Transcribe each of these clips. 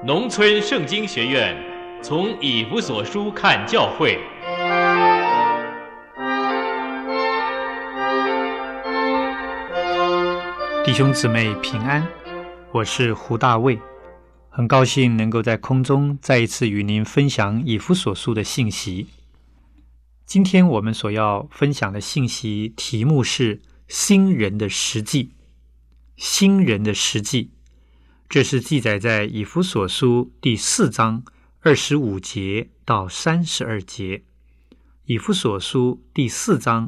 农村圣经学院从以弗所书看教会。 弟兄姊妹平安，我是胡大卫，很高兴能够在空中再一次与您分享以弗所书的信息。今天我们所要分享的信息题目是新人的实际。新人的实际，这是记载在以弗所书第4章25节到32节。以弗所书第4章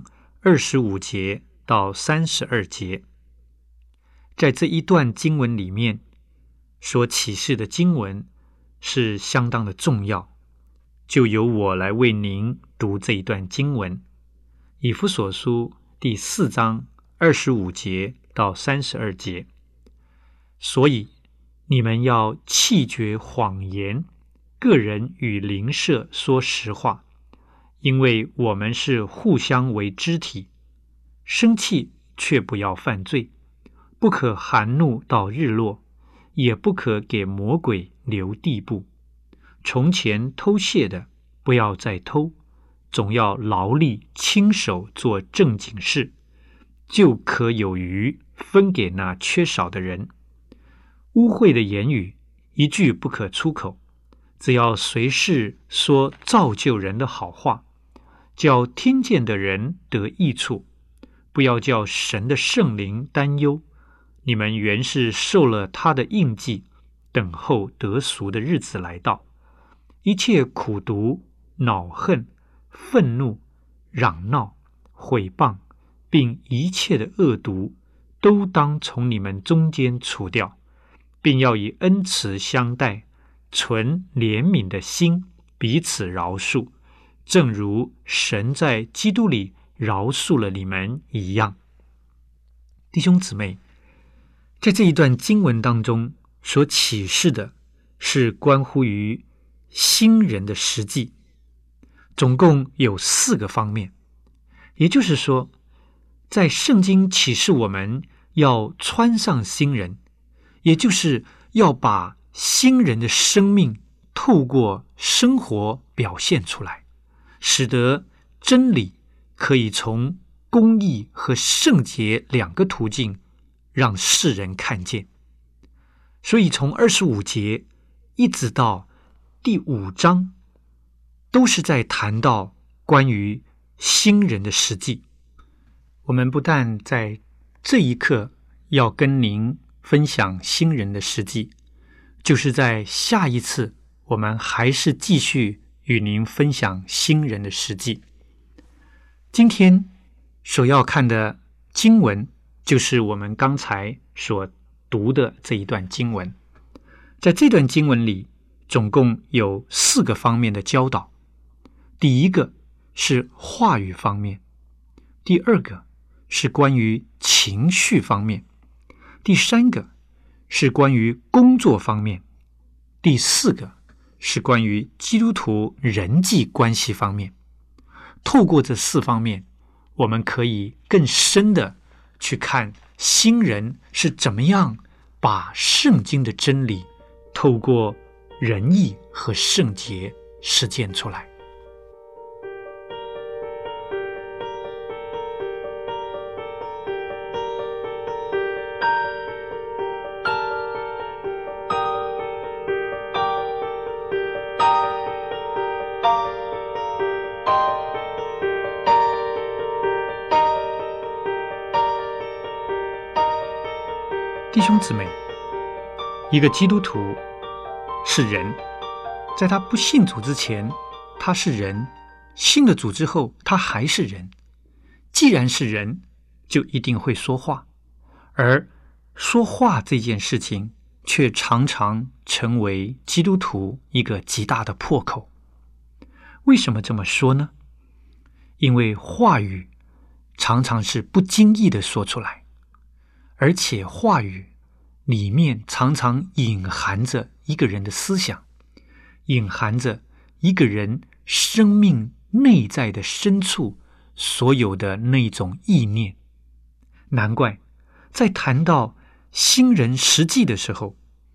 25节到32节。在这一段经文里面所启示的经文是相当的重要，就由我来为您读这一段经文。以弗所书第4章25节到32节。所以你们要弃绝谎言，个人与邻舍说实话，因为我们是互相为肢体。生气却不要犯罪，不可含怒到日落，也不可给魔鬼留地步。从前偷窃的，不要再偷，总要劳力亲手做正经事，就可有余分给那缺少的人。污秽的言语一句不可出口，只要随时说造就人的好话，叫听见的人得益处，不要叫神的圣灵担忧。你们原是受了他的印记，等候得赎的日子来到。一切苦毒、恼恨、愤怒、嚷闹、毁谤，并一切的恶毒，都当从你们中间除掉，并要以恩慈相待，存怜悯的心，彼此饶恕，正如神在基督里饶恕了你们一样。弟兄姊妹，在这一段经文当中所启示的是关乎于新人的实际，总共有4个方面。也就是说，在圣经启示我们要穿上新人，也就是要把新人的生命透过生活表现出来，使得真理可以从公义和圣洁2个途径让世人看见。所以从25节一直到第5章，都是在谈到关于新人的实际。我们不但在这一刻要跟您分享新人的实际，就是在下一次我们还是继续与您分享新人的实际。今天所要看的经文就是我们刚才所读的这一段经文。在这段经文里，总共有4个方面的教导。第一个是话语方面，第2个是关于情绪方面，第3个是关于工作方面，第4个是关于基督徒人际关系方面。透过这4方面，我们可以更深的去看新人是怎么样把圣经的真理透过仁义和圣洁实践出来。弟兄姊妹，一个基督徒是人，在他不信主之前他是人，信了主之后他还是人。既然是人，就一定会说话，而说话这件事情却常常成为基督徒一个极大的破口。为什么这么说呢？因为话语常常是不经意的说出来，而且话语里面常常隐含着一个人的思想，隐含着一个人生命内在的深处所有的那种意念。难怪在谈到新人实际的时候，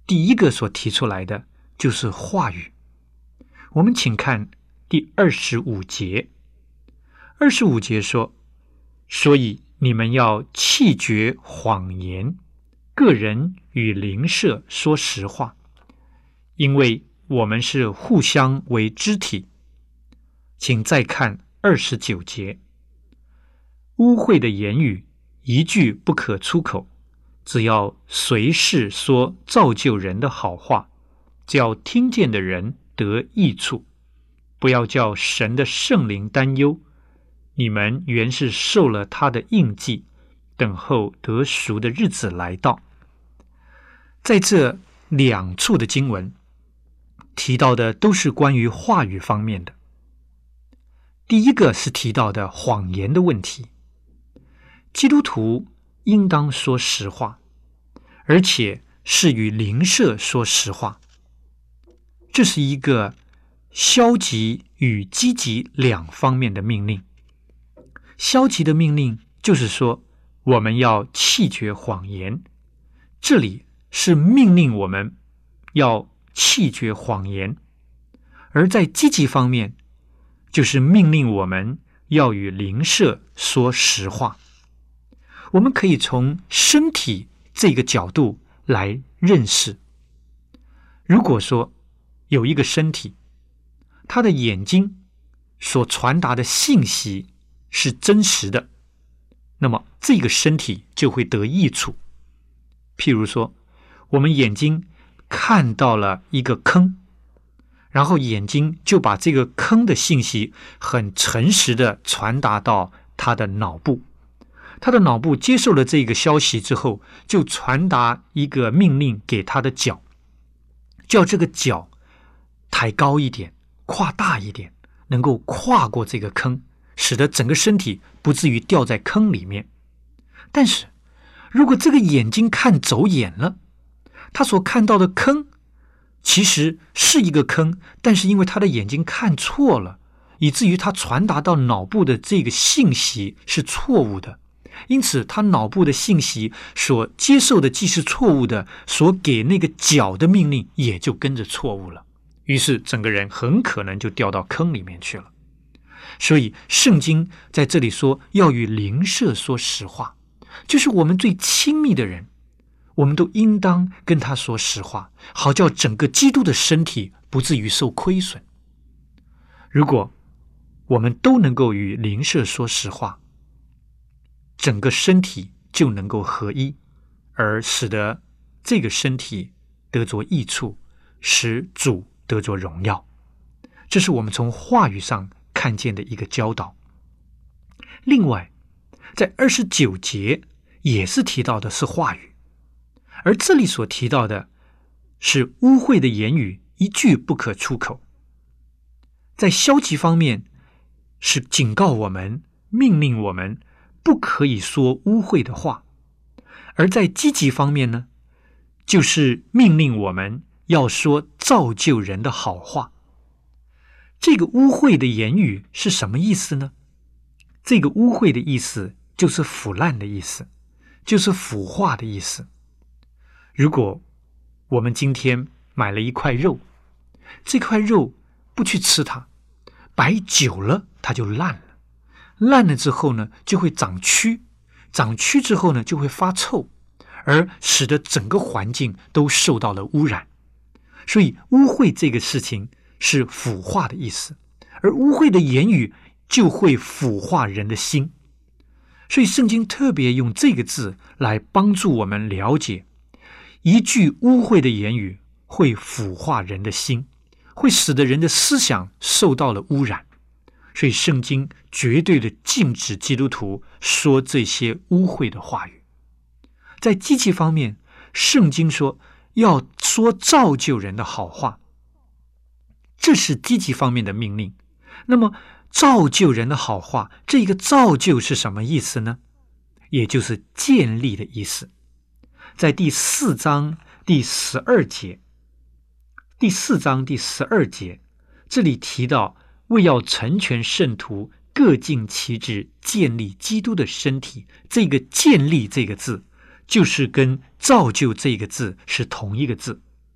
第一个所提出来的就是话语。我们请看第25节。25节说，所以你们要弃绝谎言，个人与邻舍说实话，因为我们是互相为肢体。请再看29节。污秽的言语一句不可出口，只要随时说造就人的好话，叫听见的人得益处，不要叫神的圣灵担忧。你们原是受了他的印记，等候得赎的日子来到。在这2处的经文提到的都是关于话语方面的。第一个是提到的谎言的问题。基督徒应当说实话，而且是与邻舍说实话。这是一个消极与积极2方面的命令。消极的命令就是说，我们要弃绝谎言，这里是命令我们要弃绝谎言。而在积极方面，就是命令我们要与邻舍说实话。我们可以从身体这个角度来认识。如果说有一个身体，他的眼睛所传达的信息是真实的，那么这个身体就会得益处。譬如说，我们眼睛看到了一个坑，然后眼睛就把这个坑的信息很诚实的传达到他的脑部。他的脑部接受了这个消息之后，就传达一个命令给他的脚，叫这个脚抬高一点，跨大一点，能够跨过这个坑，使得整个身体不至于掉在坑里面。但是如果这个眼睛看走眼了，他所看到的坑其实是一个坑，但是因为他的眼睛看错了，以至于他传达到脑部的这个信息是错误的，因此他脑部的信息所接受的既是错误的，所给那个脚的命令也就跟着错误了，于是整个人很可能就掉到坑里面去了。所以圣经在这里说要与邻舍说实话，就是我们最亲密的人，我们都应当跟他说实话，好叫整个基督的身体不至于受亏损。如果我们都能够与邻舍说实话，整个身体就能够合一，而使得这个身体得着益处，使主得着荣耀。这是我们从话语上看见的一个教导。另外，在29节也是提到的是话语，而这里所提到的是污秽的言语一句不可出口。在消极方面是警告我们，命令我们不可以说污秽的话，而在积极方面呢，就是命令我们要说造就人的好话。这个污秽的言语是什么意思呢？这个污秽的意思就是腐烂的意思，就是腐化的意思。如果我们今天买了一块肉，这块肉不去吃它，摆久了它就烂了，烂了之后呢就会长蛆，长蛆之后呢就会发臭，而使得整个环境都受到了污染。所以污秽这个事情是腐化的意思，而污秽的言语就会腐化人的心。所以圣经特别用这个字来帮助我们了解，一句污秽的言语会腐化人的心，会使得人的思想受到了污染。所以圣经绝对的禁止基督徒说这些污秽的话语。在积极方面，圣经说要说造就人的好话，这是积极方面的命令。那么造就人的好话，这个造就是什么意思呢？也就是建立的意思。在第4章第12节，第4章第12节，这里提到为要成全圣徒，各尽其职，建立基督的身体。这个建立这个字就是跟造就这个字是同一个字。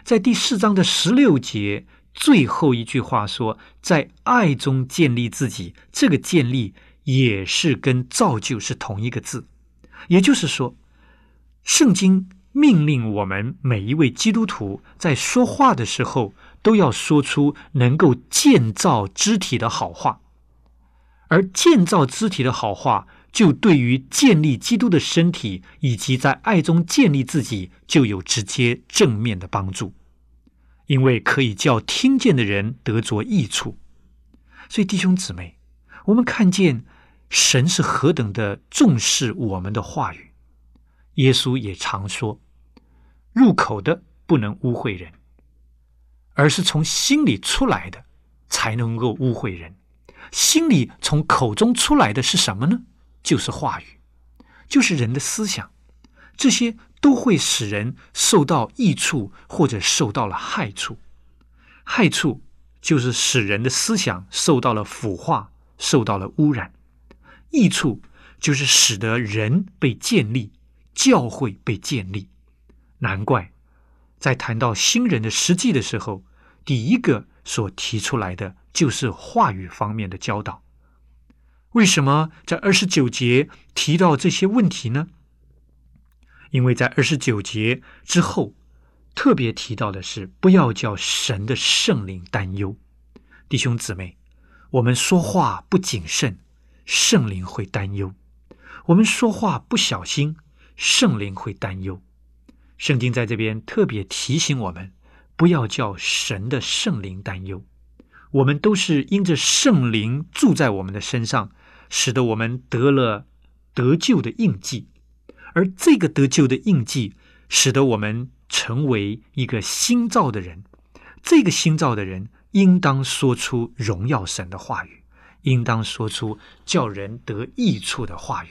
在第4章的16节最后一句话说，在爱中建立自己，这个建立也是跟造就是同一个字。也就是说，圣经命令我们每一位基督徒在说话的时候都要说出能够建造肢体的好话，而建造肢体的好话就对于建立基督的身体以及在爱中建立自己就有直接正面的帮助，因为可以叫听见的人得着益处。所以弟兄姊妹，我们看见神是何等的重视我们的话语。耶稣也常说，入口的不能污秽人，而是从心里出来的才能够污秽人。心里从口中出来的是什么呢？就是话语，就是人的思想，这些都会使人受到益处或者受到了害处。害处就是使人的思想受到了腐化，受到了污染；益处就是使得人被建立，教会被建立。难怪在谈到新人的实际的时候，第一个所提出来的就是话语方面的教导。为什么在29节提到这些问题呢？因为在29节之后特别提到的是，不要叫神的圣灵担忧。弟兄姊妹，我们说话不谨慎，圣灵会担忧；我们说话不小心，圣灵会担忧。圣经在这边特别提醒我们，不要叫神的圣灵担忧。我们都是因着圣灵住在我们的身上，使得我们得了得救的印记，而这个得救的印记使得我们成为一个新造的人。这个新造的人应当说出荣耀神的话语，应当说出叫人得益处的话语。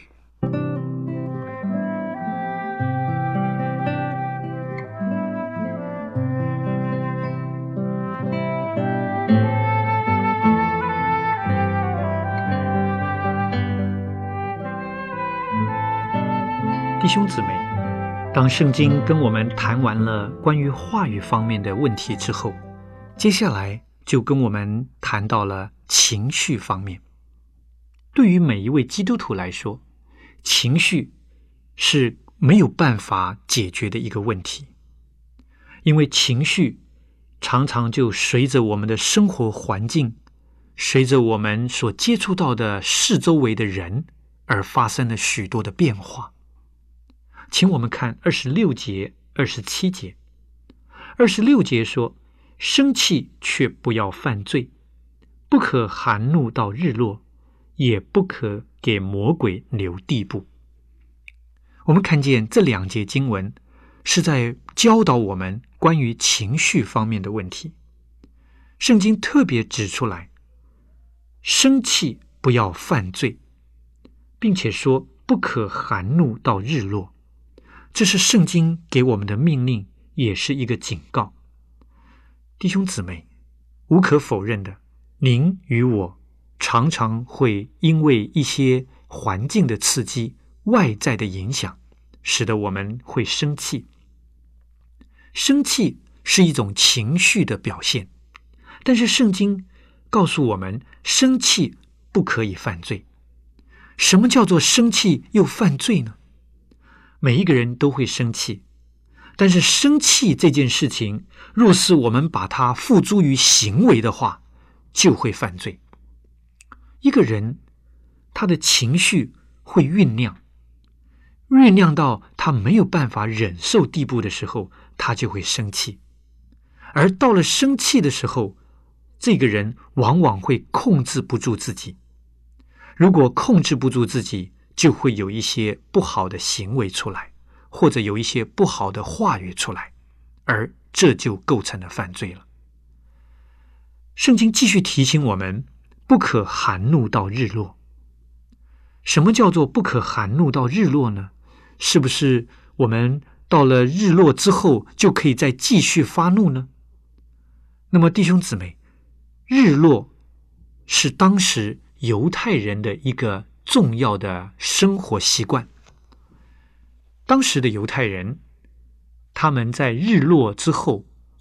弟兄姊妹，当圣经跟我们谈完了关于话语方面的问题之后，接下来就跟我们谈到了情绪方面。对于每一位基督徒来说，情绪是没有办法解决的一个问题，因为情绪常常就随着我们的生活环境，随着我们所接触到的四周围的人而发生了许多的变化。请我们看26节、27节。26节说，生气却不要犯罪，不可含怒到日落，也不可给魔鬼留地步。我们看见这2节经文是在教导我们关于情绪方面的问题。圣经特别指出来，生气不要犯罪，并且说不可含怒到日落。这是圣经给我们的命令，也是一个警告。弟兄姊妹，无可否认的，您与我常常会因为一些环境的刺激、外在的影响，使得我们会生气。生气是一种情绪的表现，但是圣经告诉我们，生气不可以犯罪。什么叫做生气又犯罪呢？每一个人都会生气，但是生气这件事情，若是我们把它付诸于行为的话，就会犯罪。一个人他的情绪会酝酿到他没有办法忍受地步的时候，他就会生气。而到了生气的时候，这个人往往会控制不住自己。如果控制不住自己，就会有一些不好的行为出来，或者有一些不好的话语出来，而这就构成了犯罪了。圣经继续提醒我们，不可含怒到日落。什么叫做不可含怒到日落呢？是不是我们到了日落之后就可以再继续发怒呢？那么弟兄姊妹，日落是当时犹太人的一个重要的生活习惯。当时的犹太人，他们在日落之后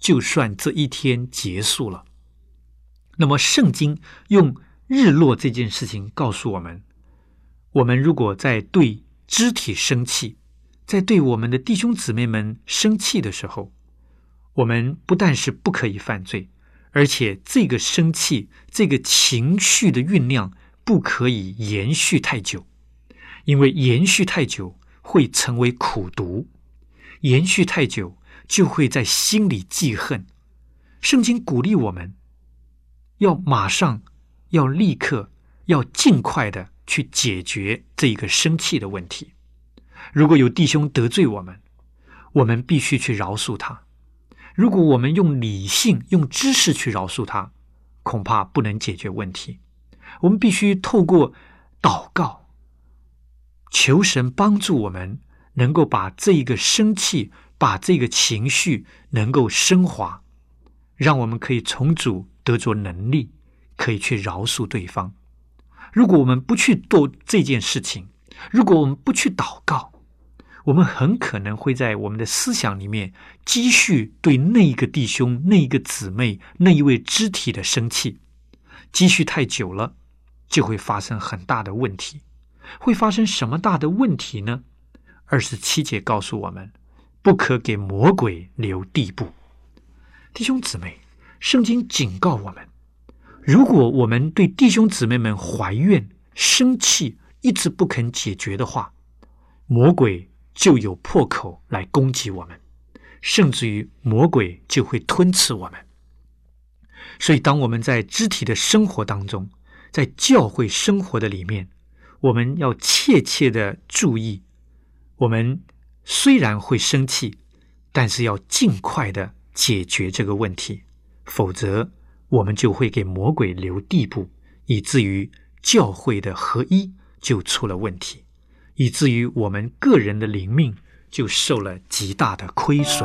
就算这一天结束了。那么圣经用日落这件事情告诉我们，我们如果在对肢体生气，在对我们的弟兄姊妹们生气的时候，我们不但是不可以犯罪，而且这个生气，这个情绪的酝酿不可以延续太久，因为延续太久会成为苦毒，延续太久就会在心里记恨。圣经鼓励我们要马上，要立刻，要尽快的去解决这个生气的问题。如果有弟兄得罪我们，我们必须去饶恕他。如果我们用理性、用知识去饶恕他，恐怕不能解决问题。我们必须透过祷告，求神帮助我们能够把这个生气，把这个情绪能够升华，让我们可以从主得着能力，可以去饶恕对方。如果我们不去做这件事情，如果我们不去祷告，我们很可能会在我们的思想里面积蓄对那一个弟兄、那一个姊妹、那一位肢体的生气，积蓄太久了，就会发生很大的问题。会发生什么大的问题呢？27节告诉我们，不可给魔鬼留地步。弟兄姊妹，圣经警告我们，如果我们对弟兄姊妹们怀怨、生气，一直不肯解决的话，魔鬼就有破口来攻击我们，甚至于魔鬼就会吞吃我们。所以当我们在肢体的生活当中，在教会生活的里面，我们要切切的注意，我们虽然会生气，但是要尽快的解决这个问题，否则我们就会给魔鬼留地步，以至于教会的合一就出了问题，以至于我们个人的灵命就受了极大的亏损。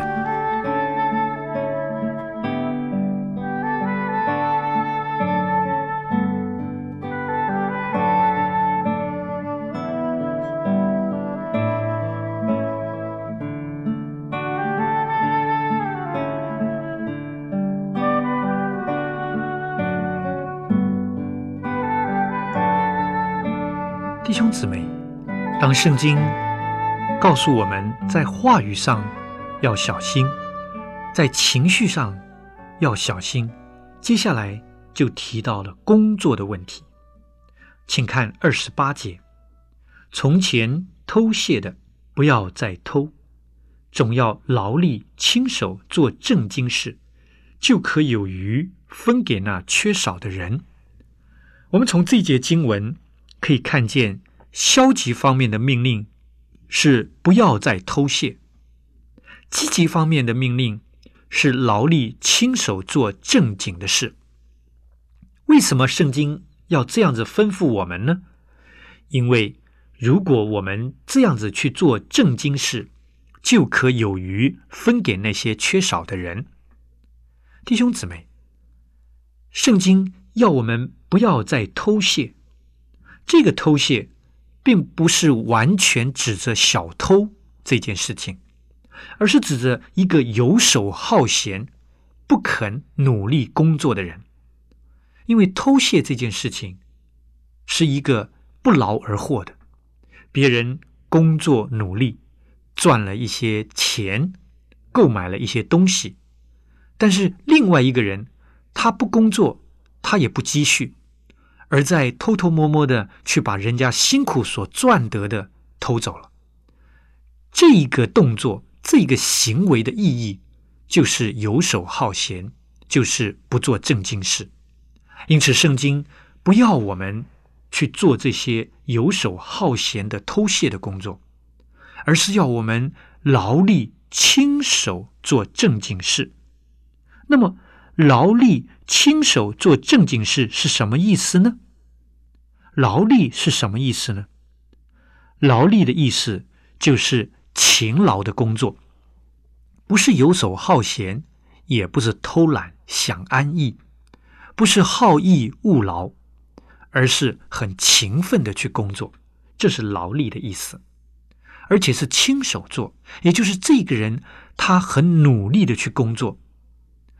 弟兄姊妹，当圣经告诉我们在话语上要小心，在情绪上要小心，接下来就提到了工作的问题。请看28节，从前偷窃的不要再偷，总要劳力亲手做正经事，就可有余分给那缺少的人。我们从这节经文可以看见，消极方面的命令是不要再偷窃，积极方面的命令是劳力亲手做正经的事。为什么圣经要这样子吩咐我们呢？因为如果我们这样子去做正经事，就可有余分给那些缺少的人。弟兄姊妹，圣经要我们不要再偷窃，这个偷窃并不是完全指着小偷这件事情，而是指着一个游手好闲、不肯努力工作的人。因为偷窃这件事情是一个不劳而获的，别人工作努力赚了一些钱，购买了一些东西，但是另外一个人他不工作，他也不积蓄，而在偷偷摸摸的去把人家辛苦所赚得的偷走了。这一个动作，这个行为的意义就是游手好闲，就是不做正经事。因此圣经不要我们去做这些游手好闲的偷窃的工作，而是要我们劳力亲手做正经事。那么劳力亲手做正经事是什么意思呢？劳力是什么意思呢？劳力的意思就是勤劳的工作，不是游手好闲，也不是偷懒想安逸，不是好逸恶劳，而是很勤奋的去工作，这是劳力的意思。而且是亲手做，也就是这个人他很努力的去工作，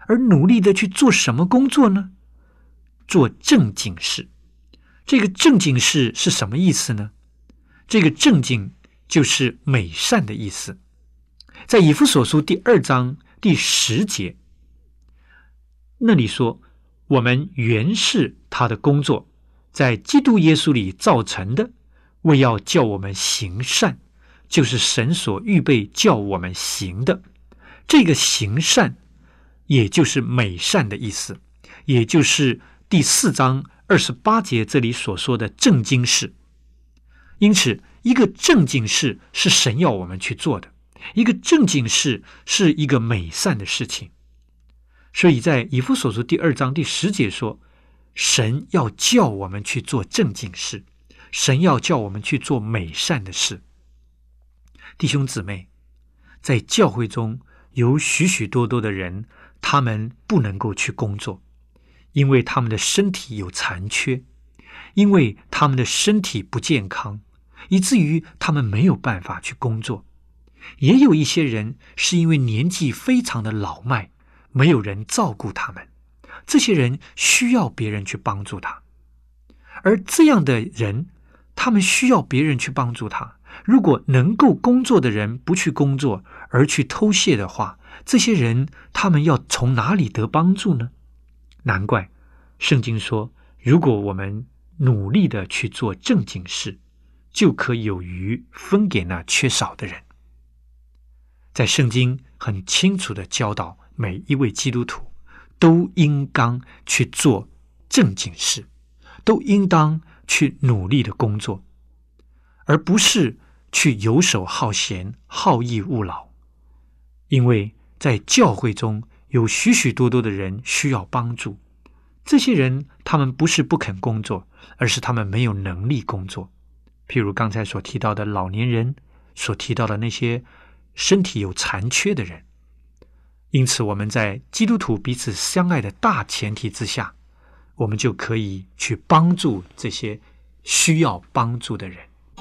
而努力的去做什么工作呢？做正经事。这个正经事是什么意思呢？这个正经就是美善的意思。在以弗所书第2章第10节，那里说，我们原是他的工作，在基督耶稣里造成的，为要叫我们行善，就是神所预备叫我们行的。这个行善也就是美善的意思，也就是第4章28节这里所说的正经事。因此一个正经事是神要我们去做的，一个正经事是一个美善的事情。所以在以弗所书第2章第10节说，神要叫我们去做正经事，神要叫我们去做美善的事。弟兄姊妹，在教会中有许许多多的人，他们不能够去工作，因为他们的身体有残缺，因为他们的身体不健康，以至于他们没有办法去工作。也有一些人是因为年纪非常的老迈，没有人照顾他们，这些人需要别人去帮助他。而这样的人，他们需要别人去帮助他。如果能够工作的人不去工作，而去偷窃的话，这些人他们要从哪里得帮助呢？难怪圣经说，如果我们努力的去做正经事，就可以有余分给那缺少的人。在圣经很清楚的教导每一位基督徒都应当去做正经事，都应当去努力的工作，而不是去游手好闲、好逸恶劳。因为在教会中有许许多多的人需要帮助，这些人他们不是不肯工作，而是他们没有能力工作。譬如刚才所提到的老年人，所提到的那些身体有残缺的人。因此我们在基督徒彼此相爱的大前提之下，我们就可以去帮助这些需要帮助的人。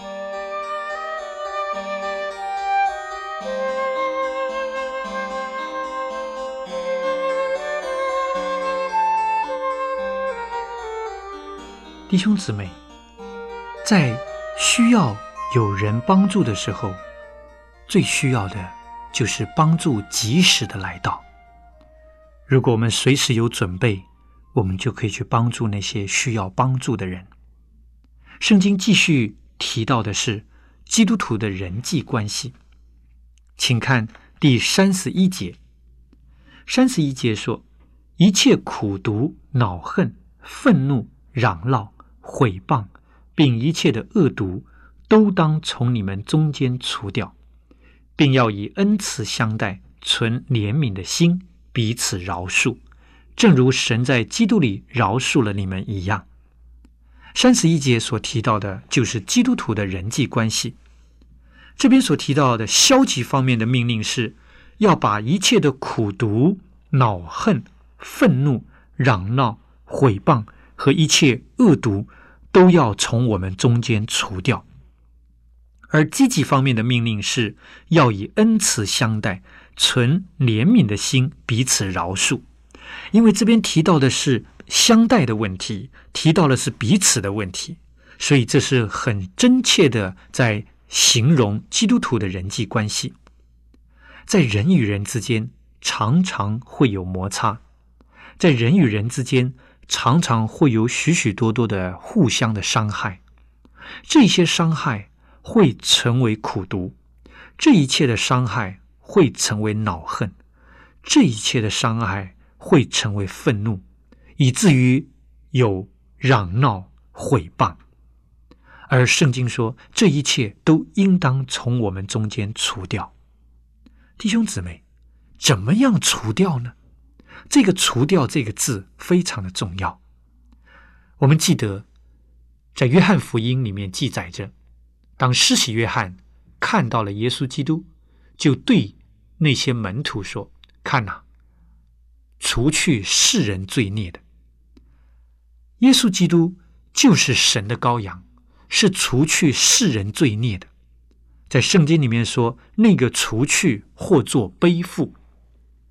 弟兄姊妹，在需要有人帮助的时候，最需要的就是帮助及时的来到。如果我们随时有准备，我们就可以去帮助那些需要帮助的人。圣经继续提到的是基督徒的人际关系，请看第31节。31节说，一切苦毒、恼恨、愤怒、嚷闹、毁谤，并一切的恶毒，都当从你们中间除掉，并要以恩慈相待，存怜悯的心，彼此饶恕，正如神在基督里饶恕了你们一样。31节所提到的就是基督徒的人际关系。这边所提到的消极方面的命令是要把一切的苦毒、恼恨、愤怒、嚷闹、毁谤和一切恶毒都要从我们中间除掉。而积极方面的命令是要以恩慈相待，存怜悯的心，彼此饶恕。因为这边提到的是相待的问题，提到的是彼此的问题，所以这是很真切的在形容基督徒的人际关系。在人与人之间常常会有摩擦，在人与人之间常常会有许许多多的互相的伤害，这些伤害会成为苦毒，这一切的伤害会成为恼恨，这一切的伤害会成为愤怒，以至于有嚷闹、毁谤。而圣经说，这一切都应当从我们中间除掉。弟兄姊妹，怎么样除掉呢？这个除掉这个字非常的重要。我们记得在约翰福音里面记载着，当施洗约翰看到了耶稣基督，就对那些门徒说，看哪，除去世人罪孽的。耶稣基督就是神的羔羊，是除去世人罪孽的。在圣经里面说，那个除去或作背负。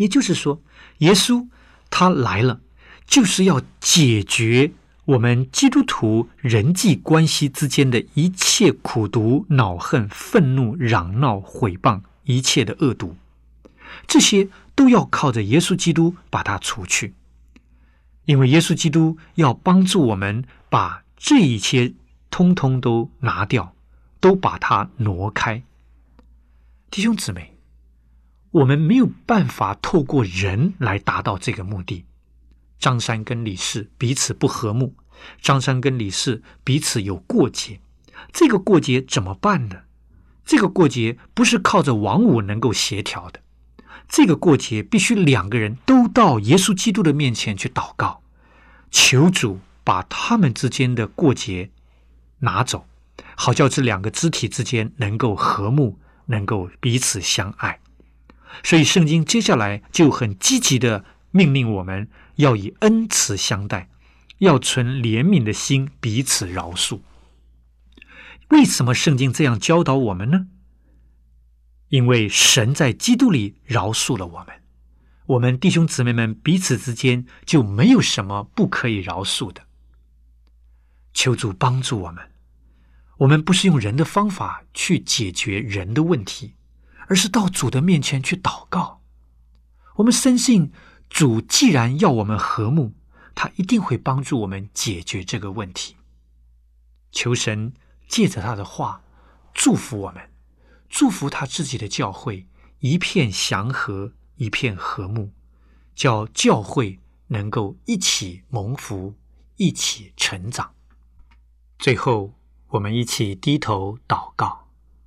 也就是说，耶稣他来了，就是要解决我们基督徒人际关系之间的一切苦毒、恼恨、愤怒、嚷闹、毁谤，一切的恶毒，这些都要靠着耶稣基督把它除去。因为耶稣基督要帮助我们把这一切通通都拿掉，都把它挪开。弟兄姊妹，我们没有办法透过人来达到这个目的。张三跟李四彼此不和睦，张三跟李四彼此有过节，这个过节怎么办呢？这个过节不是靠着王五能够协调的，这个过节必须两个人都到耶稣基督的面前去祷告，求主把他们之间的过节拿走，好叫这两个肢体之间能够和睦，能够彼此相爱。所以圣经接下来就很积极的命令我们要以恩慈相待，要存怜悯的心，彼此饶恕。为什么圣经这样教导我们呢？因为神在基督里饶恕了我们，我们弟兄姊妹们彼此之间就没有什么不可以饶恕的。求主帮助我们，我们不是用人的方法去解决人的问题，而是到主的面前去祷告。我们深信主既然要我们和睦，他一定会帮助我们解决这个问题。求神借着他的话祝福我们，祝福他自己的教会一片祥和，一片和睦，叫教会能够一起蒙福，一起成长。最后，我们一起低头祷告。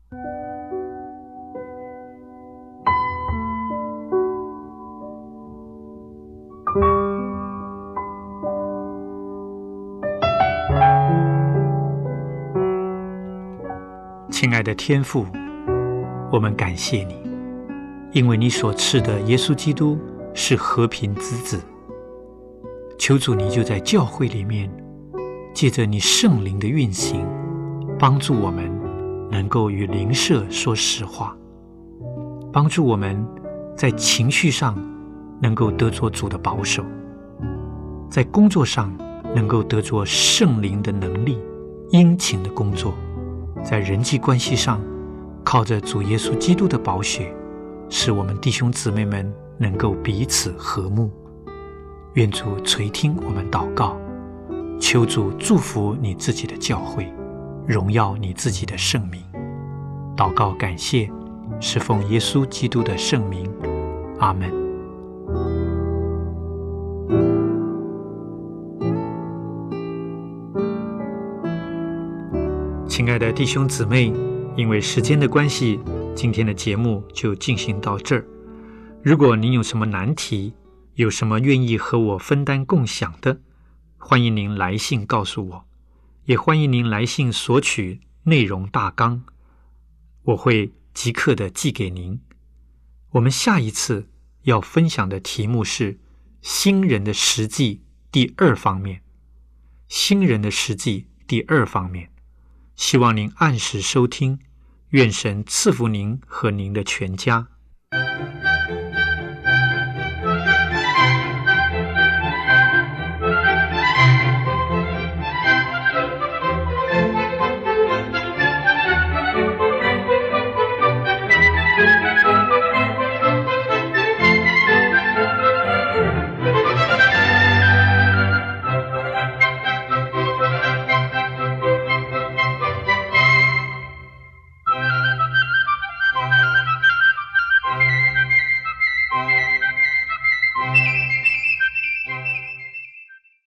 亲爱的天父，我们感谢你，因为你所赐的耶稣基督是和平之子。求主你就在教会里面，借着你圣灵的运行，帮助我们能够与邻舍说实话，帮助我们在情绪上能够得着主的保守，在工作上能够得着圣灵的能力，殷勤的工作，在人际关系上靠着主耶稣基督的宝血，使我们弟兄姊妹们能够彼此和睦。愿主垂听我们祷告，求主祝福你自己的教会，荣耀你自己的圣名。祷告感谢，是奉耶稣基督的圣名。阿们。亲爱的弟兄姊妹，因为时间的关系，今天的节目就进行到这儿。如果您有什么难题，有什么愿意和我分担共享的，欢迎您来信告诉我，也欢迎您来信索取内容大纲，我会即刻的寄给您。我们下一次要分享的题目是新人的实际第2方面。新人的实际第2方面，希望您按时收听，愿神赐福您和您的全家。